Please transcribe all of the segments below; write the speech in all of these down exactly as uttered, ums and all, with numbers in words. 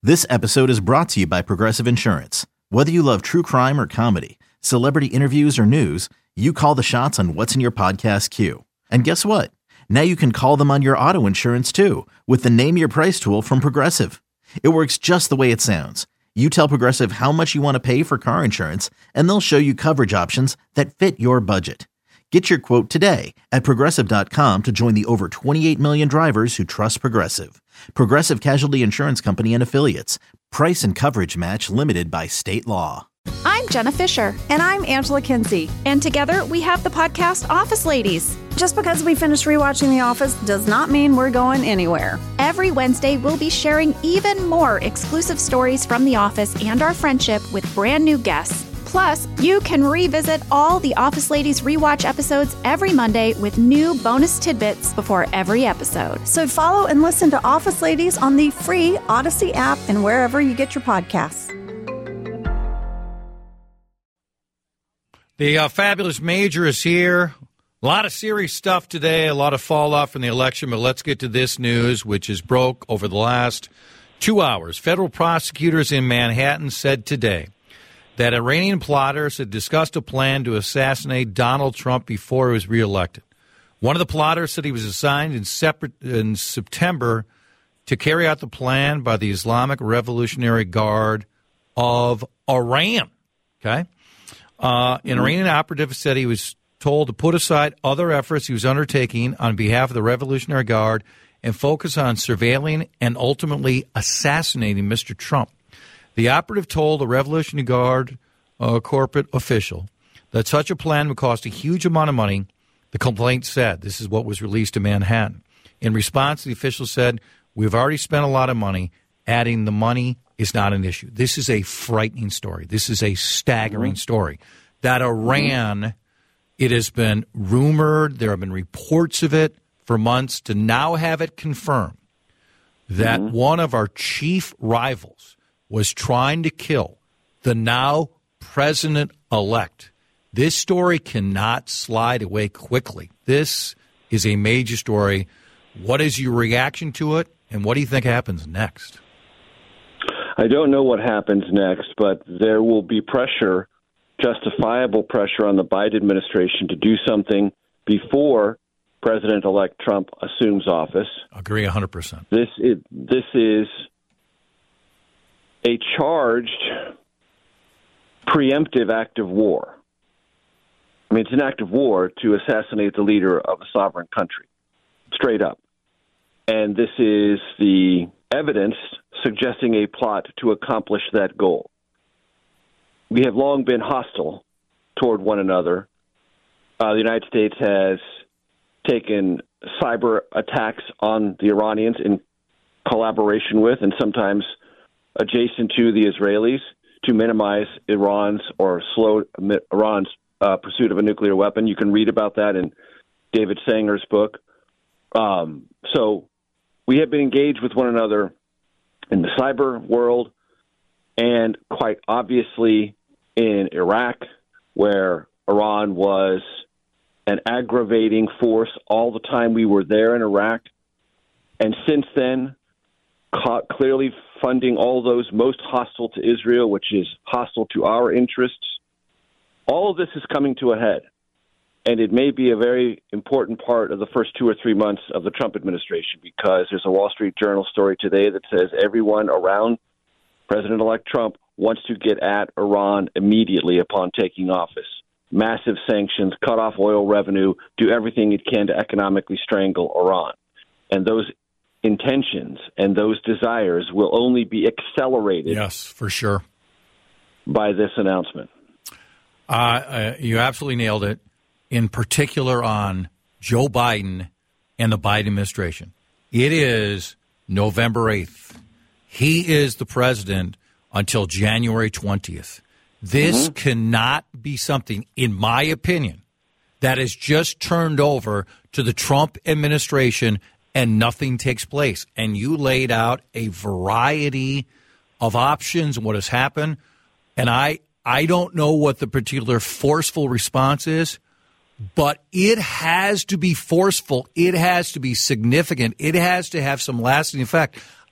This episode is brought to you by Progressive Insurance. Whether you love true crime or comedy, celebrity interviews or news, you call the shots on what's in your podcast queue. And guess what? Now you can call them on your auto insurance too with the Name Your Price tool from Progressive. It works just the way it sounds. You tell Progressive how much you want to pay for car insurance, and they'll show you coverage options that fit your budget. Get your quote today at Progressive dot com to join the over twenty-eight million drivers who trust Progressive. Progressive Casualty Insurance Company and Affiliates. Price and coverage match limited by state law. I'm Jenna Fisher. And I'm Angela Kinsey. And together we have the podcast Office Ladies. Just because we finished rewatching The Office does not mean we're going anywhere. Every Wednesday, we'll be sharing even more exclusive stories from The Office and our friendship with brand new guests. Plus, you can revisit all the Office Ladies rewatch episodes every Monday with new bonus tidbits before every episode. So follow and listen to Office Ladies on the free Odyssey app and wherever you get your podcasts. The uh, Fabulous Major is here. A lot of serious stuff today, a lot of fallout from the election, but let's get to this news, which is broke over the last two hours. Federal prosecutors in Manhattan said today that Iranian plotters had discussed a plan to assassinate Donald Trump before he was reelected. One of the plotters said he was assigned in, separate, in September to carry out the plan by the Islamic Revolutionary Guard of Iran. Okay? Uh, an Iranian operative said he was told to put aside other efforts he was undertaking on behalf of the Revolutionary Guard and focus on surveilling and ultimately assassinating Mister Trump. The operative told a Revolutionary Guard uh, corporate official that such a plan would cost a huge amount of money, the complaint said. This is what was released to Manhattan. In response, the official said, "We've already spent a lot of money. Adding the money is not an issue." This is a frightening story. This is a staggering mm-hmm. story. That Iran, mm-hmm. it has been rumored, there have been reports of it for months, to now have it confirmed that mm-hmm. one of our chief rivals was trying to kill the now president-elect. This story cannot slide away quickly. This is a major story. What is your reaction to it, and what do you think happens next? I don't know what happens next, but there will be pressure, justifiable pressure on the Biden administration to do something before President-elect Trump assumes office. Agree one hundred percent. This is, this is a charged preemptive act of war. I mean, it's an act of war to assassinate the leader of a sovereign country, straight up. And this is the evidence suggesting a plot to accomplish that goal. We have long been hostile toward one another. Uh, the United States has taken cyber attacks on the Iranians in collaboration with and sometimes adjacent to the Israelis to minimize Iran's or slow Iran's uh, pursuit of a nuclear weapon. You can read about that in David Sanger's book. Um, so we have been engaged with one another in the cyber world and quite obviously in Iraq, where Iran was an aggravating force all the time we were there in Iraq. And since then, caught clearly funding all those most hostile to Israel, which is hostile to our interests. All of this is coming to a head, and it may be a very important part of the first two or three months of the Trump administration, because there's a Wall Street Journal story today that says everyone around President-elect Trump wants to get at Iran immediately upon taking office. Massive sanctions, cut off oil revenue, do everything it can to economically strangle Iran. And those intentions and those desires will only be accelerated. Yes, for sure. By this announcement. Uh, uh, you absolutely nailed it, in particular on Joe Biden and the Biden administration. It is November eighth. He is the president until January twentieth. This mm-hmm. cannot be something, in my opinion, that is just turned over to the Trump administration and nothing takes place. And you laid out a variety of options and what has happened. And I, I don't know what the particular forceful response is, but it has to be forceful. It has to be significant. It has to have some lasting effect.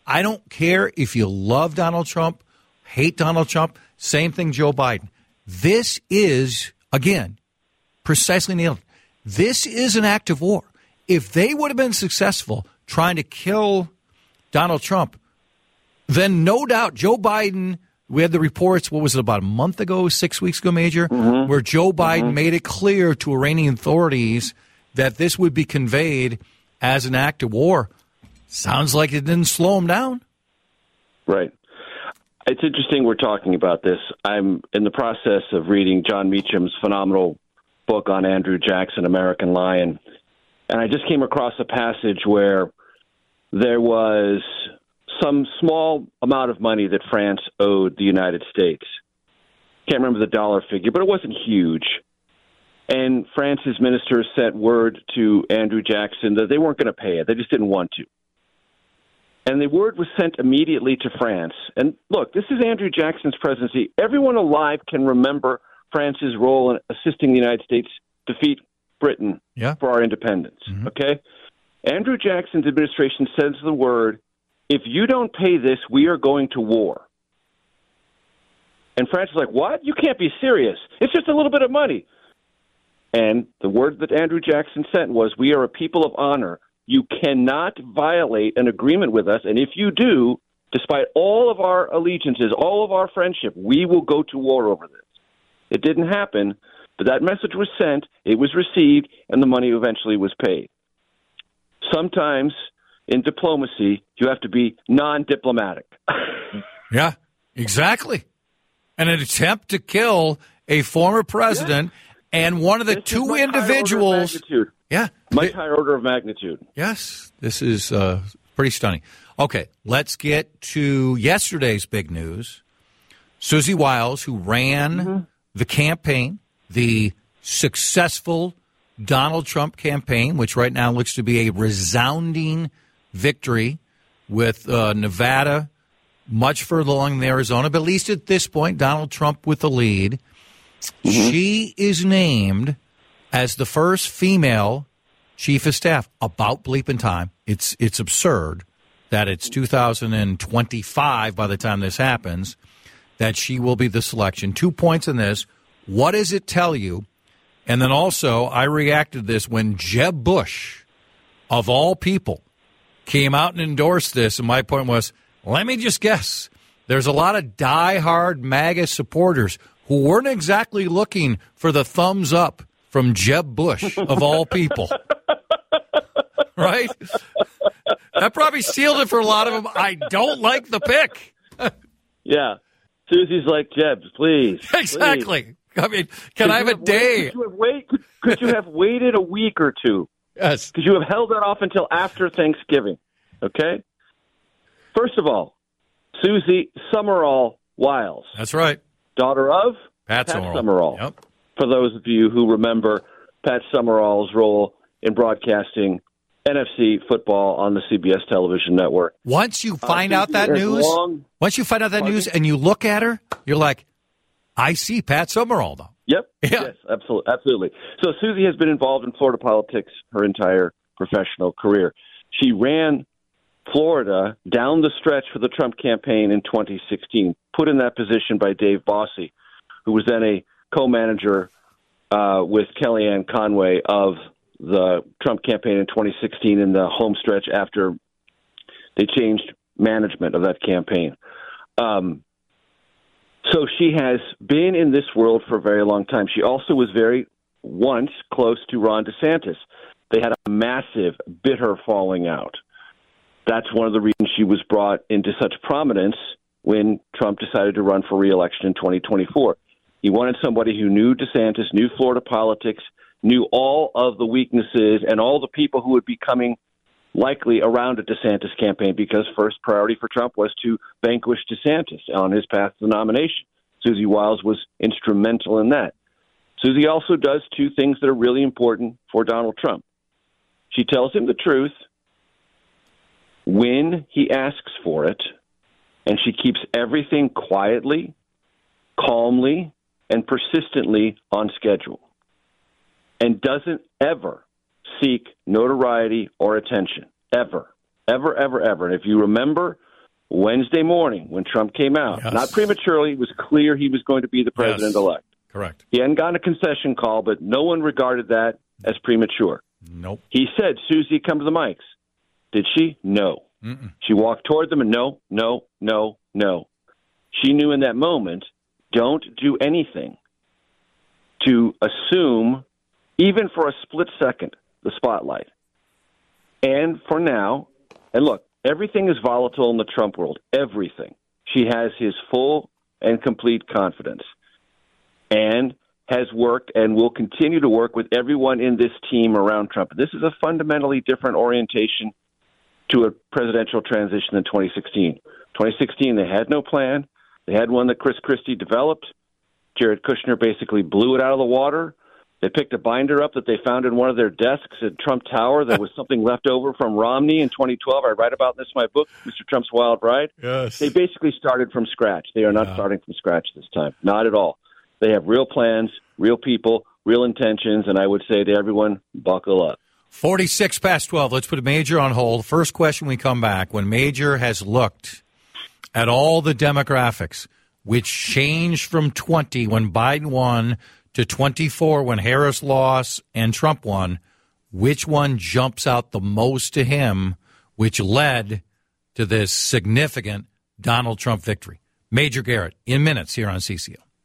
I don't care if you love Donald Trump, hate Donald Trump, same thing Joe Biden. This is, again, precisely nailed. This is an act of war. If they would have been successful trying to kill Donald Trump, then no doubt Joe Biden, we had the reports, what was it, about a month ago, six weeks ago, Major, mm-hmm. where Joe Biden mm-hmm. made it clear to Iranian authorities that this would be conveyed as an act of war. Sounds like it didn't slow him down. Right. It's interesting we're talking about this. I'm in the process of reading John Meacham's phenomenal book on Andrew Jackson, American Lion. And I just came across a passage where there was some small amount of money that France owed the United States. Can't remember the dollar figure, but it wasn't huge. And France's ministers sent word to Andrew Jackson that they weren't going to pay it. They just didn't want to. And the word was sent immediately to France. And look, this is Andrew Jackson's presidency. Everyone alive can remember France's role in assisting the United States defeat Britain yeah. for our independence. Mm-hmm. Okay? Andrew Jackson's administration sends the word, if you don't pay this, we are going to war. And France is like, what? You can't be serious. It's just a little bit of money. And the word that Andrew Jackson sent was, we are a people of honor. You cannot violate an agreement with us, and if you do, despite all of our allegiances, all of our friendship, we will go to war over this. It didn't happen, but that message was sent, it was received, and the money eventually was paid. Sometimes in diplomacy, you have to be non-diplomatic. Yeah, exactly. And an attempt to kill a former president yeah. and one of the this two individuals. Yeah. Much higher order of magnitude. Yes. This is uh, pretty stunning. Okay, let's get to yesterday's big news. Susie Wiles, who ran mm-hmm. the campaign, the successful Donald Trump campaign, which right now looks to be a resounding victory with uh, Nevada much further along than Arizona, but at least at this point, Donald Trump with the lead. Mm-hmm. She is named as the first female chief of staff. About bleeping time. It's it's absurd that it's two thousand twenty-five by the time this happens, that she will be the selection. Two points in this. What does it tell you? And then also, I reacted to this when Jeb Bush, of all people, came out and endorsed this, and my point was, let me just guess. There's a lot of diehard MAGA supporters who weren't exactly looking for the thumbs up from Jeb Bush, of all people. Right? That probably sealed it for a lot of them. I don't like the pick. Yeah. Susie's like, Jeb, please. Exactly. Please. I mean, can could I have a day? Wait, could, you have wait, could, could you have waited a week or two? Yes. Could you have held that off until after Thanksgiving? Okay? First of all, Susie Summerall Wiles. That's right. Daughter of Pat, Pat Summerall. Summerall. Yep. For those of you who remember Pat Summerall's role in broadcasting N F C football on the C B S television network. Once you find uh, out that news, long, once you find out that pardon? news and you look at her, you're like, I see Pat Summerall, though. Yep. Yeah. Yes, absolutely. Absolutely. So Susie has been involved in Florida politics her entire professional career. She ran Florida down the stretch for the Trump campaign in twenty sixteen, put in that position by Dave Bossie, who was then a co-manager uh, with Kellyanne Conway of the Trump campaign in twenty sixteen in the home stretch after they changed management of that campaign. Um, so she has been in this world for a very long time. She also was very once close to Ron DeSantis. They had a massive, bitter falling out. That's one of the reasons she was brought into such prominence when Trump decided to run for re-election in twenty twenty-four. He wanted somebody who knew DeSantis, knew Florida politics, knew all of the weaknesses and all the people who would be coming likely around a DeSantis campaign, because first priority for Trump was to vanquish DeSantis on his path to the nomination. Susie Wiles was instrumental in that. Susie also does two things that are really important for Donald Trump. She tells him the truth when he asks for it, and she keeps everything quietly, calmly, and persistently on schedule, and doesn't ever seek notoriety or attention, ever, ever, ever, ever. And if you remember Wednesday morning when Trump came out. Yes. Not prematurely. It was clear he was going to be the president-elect. Yes. Correct. He hadn't gotten a concession call, but no one regarded that as premature. Nope. He said, Susie, come to the mics. Did she? No. Mm-mm. She walked toward them and no, no, no, no. She knew in that moment, don't do anything to assume, even for a split second, the spotlight. And for now, and look, everything is volatile in the Trump world. Everything. She has his full and complete confidence and has worked and will continue to work with everyone in this team around Trump. This is a fundamentally different orientation to a presidential transition than twenty sixteen. twenty sixteen, they had no plan. They had one that Chris Christie developed. Jared Kushner basically blew it out of the water. They picked a binder up that they found in one of their desks at Trump Tower. There was something left over from Romney in twenty twelve. I write about this in my book, Mister Trump's Wild Ride. Yes. They basically started from scratch. They are not yeah. starting from scratch this time. Not at all. They have real plans, real people, real intentions, and I would say to everyone, buckle up. forty-six past twelve. Let's put Major on hold. First question we come back. When Major has looked at all the demographics, which changed from twenty when Biden won to twenty-four when Harris lost and Trump won, which one jumps out the most to him, which led to this significant Donald Trump victory? Major Garrett, in minutes here on C C O.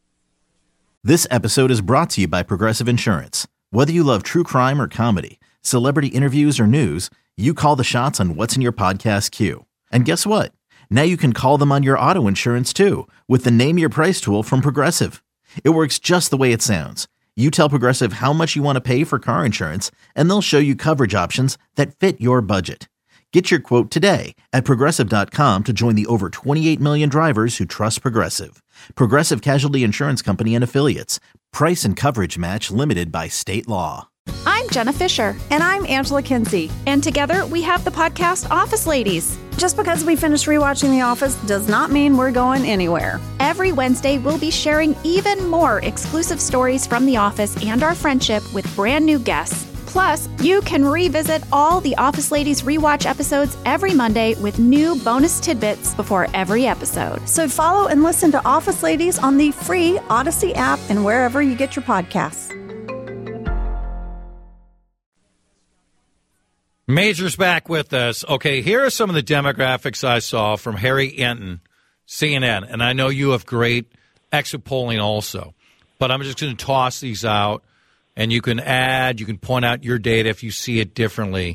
This episode is brought to you by Progressive Insurance. Whether you love true crime or comedy, celebrity interviews or news, you call the shots on what's in your podcast queue. And guess what? Now you can call them on your auto insurance too with the Name Your Price tool from Progressive. It works just the way it sounds. You tell Progressive how much you want to pay for car insurance, and they'll show you coverage options that fit your budget. Get your quote today at Progressive dot com to join the over twenty-eight million drivers who trust Progressive. Progressive Casualty Insurance Company and Affiliates. Price and coverage match limited by state law. I'm Jenna Fisher. And I'm Angela Kinsey. And together we have the podcast Office Ladies. Just because we finished rewatching The Office does not mean we're going anywhere. Every Wednesday, we'll be sharing even more exclusive stories from The Office and our friendship with brand new guests. Plus, you can revisit all the Office Ladies rewatch episodes every Monday with new bonus tidbits before every episode. So follow and listen to Office Ladies on the free Odyssey app and wherever you get your podcasts. Major's back with us. Okay, here are some of the demographics I saw from Harry Enton, C N N. And I know you have great exit polling also. But I'm just going to toss these out. And you can add, you can point out your data if you see it differently,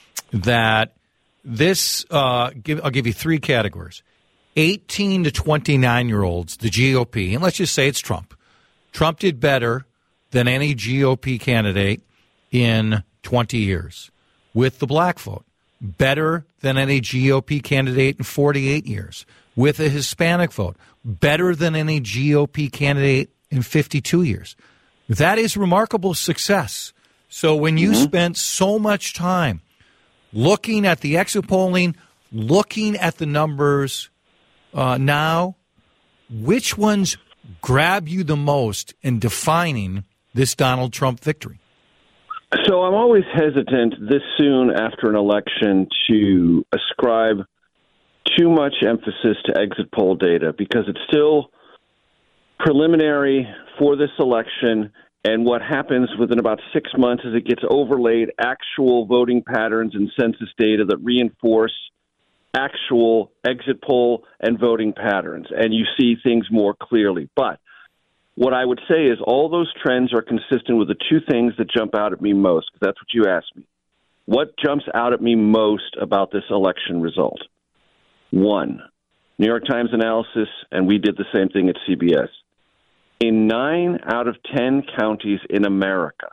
that this, uh, give, I'll give you three categories. eighteen to twenty-nine-year-olds, the G O P, and let's just say it's Trump. Trump did better than any G O P candidate in twenty years. With the black vote, better than any G O P candidate in forty-eight years. With a Hispanic vote, better than any G O P candidate in fifty-two years. That is remarkable success. So when you mm-hmm. spent so much time looking at the exit polling, looking at the numbers uh, now, which ones grab you the most in defining this Donald Trump victory? So I'm always hesitant this soon after an election to ascribe too much emphasis to exit poll data because it's still preliminary for this election, and what happens within about six months is it gets overlaid actual voting patterns and census data that reinforce actual exit poll and voting patterns, and you see things more clearly. But what I would say is all those trends are consistent with the two things that jump out at me most, because that's what you asked me. What jumps out at me most about this election result? One, New York Times analysis, and we did the same thing at C B S. In nine out of ten counties in America,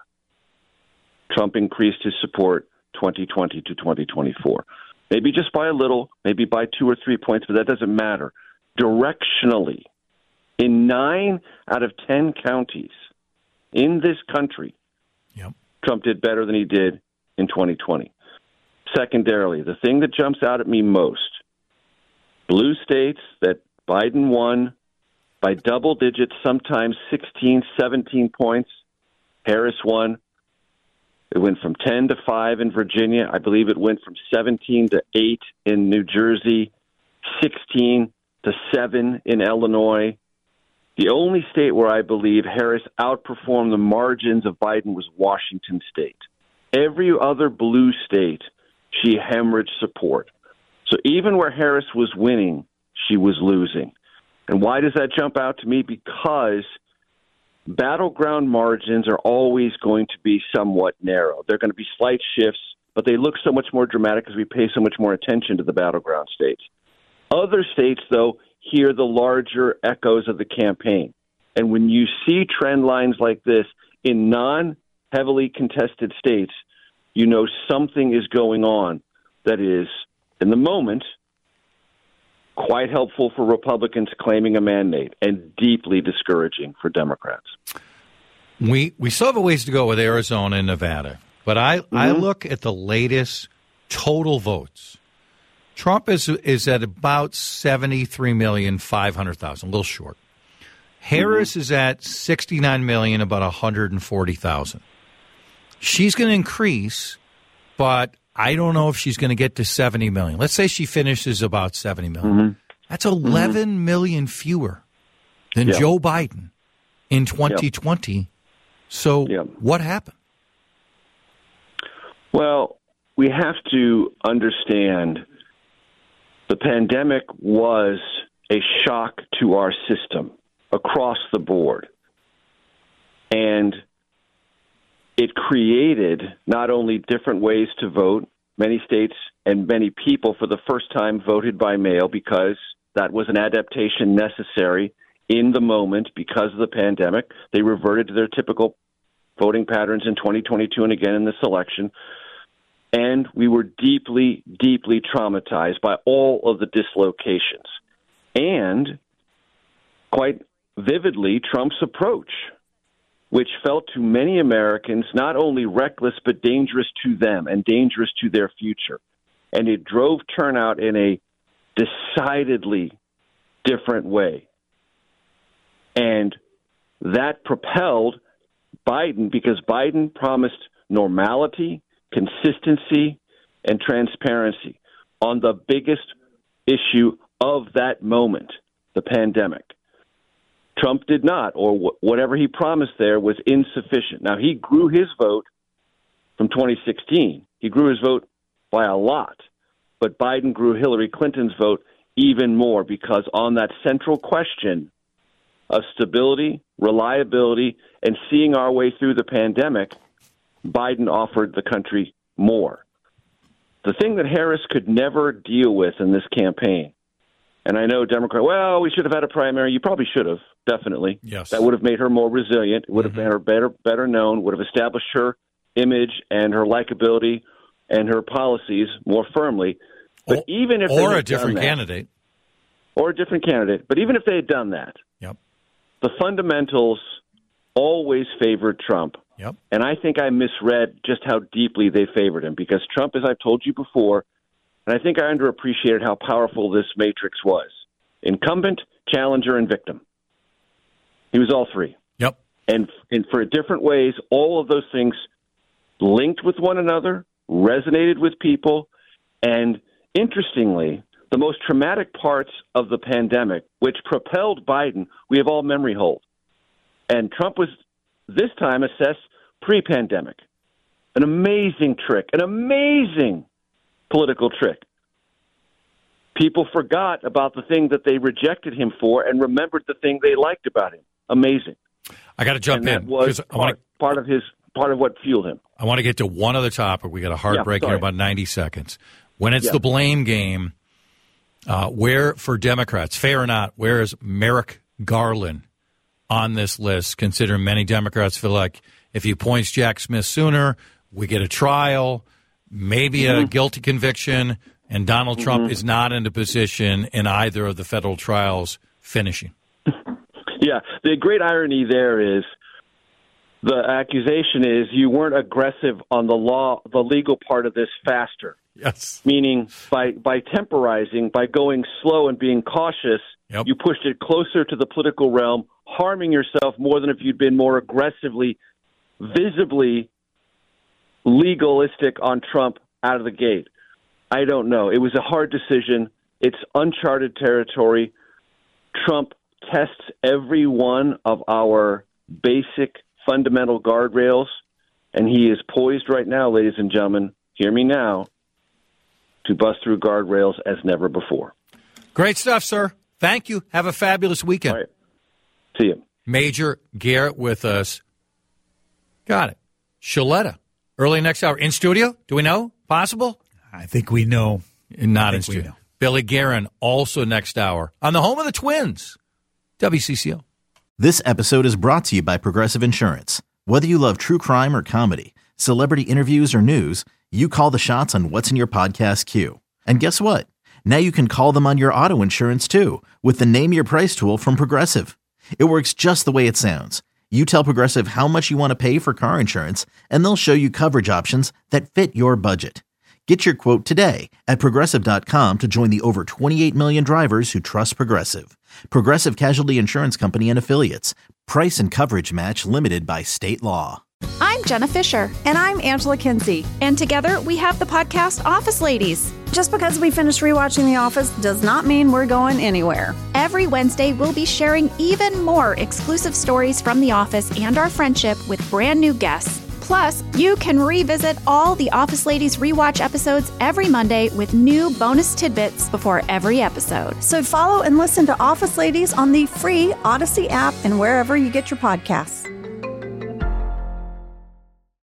Trump increased his support twenty twenty to twenty twenty-four. Maybe just by a little, maybe by two or three points, but that doesn't matter. Directionally, in nine out of ten counties in this country, yep. Trump did better than he did in twenty twenty. Secondarily, the thing that jumps out at me most, blue states that Biden won by double digits, sometimes sixteen, seventeen points. Harris won. It went from ten to five in Virginia. I believe it went from seventeen to eight in New Jersey. sixteen to seven in Illinois. The only state where I believe Harris outperformed the margins of Biden was Washington State. Every other blue state, she hemorrhaged support. So even where Harris was winning, she was losing. And why does that jump out to me? Because battleground margins are always going to be somewhat narrow. They're going to be slight shifts, but they look so much more dramatic because we pay so much more attention to the battleground states. Other states, though, hear the larger echoes of the campaign. And when you see trend lines like this in non-heavily contested states, you know something is going on that is, in the moment, quite helpful for Republicans claiming a mandate and deeply discouraging for Democrats. We we still have a ways to go with Arizona and Nevada, but I, mm-hmm. I look at the latest total votes. Trump is is at about seventy-three million five hundred thousand, a little short. Harris mm-hmm. is at sixty-nine million, about one hundred forty thousand. She's going to increase, but I don't know if she's going to get to seventy million. Let's say she finishes about seventy million. Mm-hmm. That's eleven mm-hmm. million fewer than yeah. Joe Biden in twenty twenty. Yeah. So yeah. what happened? Well, we have to understand the pandemic was a shock to our system across the board. And it created not only different ways to vote, many states and many people for the first time voted by mail because that was an adaptation necessary in the moment because of the pandemic. They reverted to their typical voting patterns in twenty twenty-two and again in this election. And we were deeply, deeply traumatized by all of the dislocations. And quite vividly, Trump's approach, which felt to many Americans not only reckless but dangerous to them and dangerous to their future. And it drove turnout in a decidedly different way. And that propelled Biden because Biden promised normality, consistency, and transparency on the biggest issue of that moment, the pandemic. Trump did not, or wh- whatever he promised there was insufficient. Now, he grew his vote from twenty sixteen. He grew his vote by a lot, but Biden grew Hillary Clinton's vote even more because on that central question of stability, reliability, and seeing our way through the pandemic, Biden offered the country more. The thing that Harris could never deal with in this campaign, and I know Democrat, well, we should have had a primary. You probably should have, definitely. Yes. That would have made her more resilient. It would have mm-hmm. made her better, better known, would have established her image and her likability and her policies more firmly. But or, even if or they a different that, candidate. Or a different candidate. But even if they had done that, yep. the fundamentals always favored Trump. Yep. And I think I misread just how deeply they favored him because Trump, as I've told you before, and I think I underappreciated how powerful this matrix was. Incumbent, challenger, and victim. He was all three. Yep. And, and for different ways, all of those things linked with one another, resonated with people, and interestingly, the most traumatic parts of the pandemic, which propelled Biden, we have all memory hold. And Trump was this time assessed pre-pandemic. An amazing trick, an amazing political trick. People forgot about the thing that they rejected him for and remembered the thing they liked about him. Amazing. I got to jump and in. That was I wanna, part, part of his part of what fueled him. I want to get to one other topic. We got a hard yeah, break sorry. here, about ninety seconds. When it's yeah. the blame game, uh, where for Democrats, fair or not, where is Merrick Garland on this list? Considering many Democrats feel like if he appoints Jack Smith sooner, we get a trial, maybe mm-hmm. a guilty conviction, and Donald mm-hmm. Trump is not in a position in either of the federal trials finishing. Yeah, the great irony there is the accusation is you weren't aggressive on the law, the legal part of this faster. Yes. Meaning by, by temporizing, by going slow and being cautious, yep. you pushed it closer to the political realm, harming yourself more than if you'd been more aggressively, visibly legalistic on Trump out of the gate. I don't know. It was a hard decision. It's uncharted territory. Trump tests every one of our basic fundamental guardrails, and he is poised right now, ladies and gentlemen, hear me now, to bust through guardrails as never before. Great stuff, sir. Thank you. Have a fabulous weekend. All right. See you. Major Garrett with us. Got it. Shaletta, early next hour. In studio? Do we know? Possible? I think we know. Not in studio. Billy Guerin, also next hour. On the home of the Twins, W C C O. This episode is brought to you by Progressive Insurance. Whether you love true crime or comedy, celebrity interviews or news, you call the shots on what's in your podcast queue. And guess what? Now you can call them on your auto insurance too with the Name Your Price tool from Progressive. It works just the way it sounds. You tell Progressive how much you want to pay for car insurance, and they'll show you coverage options that fit your budget. Get your quote today at Progressive dot com to join the over twenty-eight million drivers who trust Progressive. Progressive Casualty Insurance Company and Affiliates. Price and coverage match limited by state law. I'm Jenna Fisher. And I'm Angela Kinsey. And together we have the podcast Office Ladies. Just because we finished rewatching The Office does not mean we're going anywhere. Every Wednesday, we'll be sharing even more exclusive stories from The Office and our friendship with brand new guests. Plus, you can revisit all the Office Ladies rewatch episodes every Monday with new bonus tidbits before every episode. So follow and listen to Office Ladies on the free Odyssey app and wherever you get your podcasts.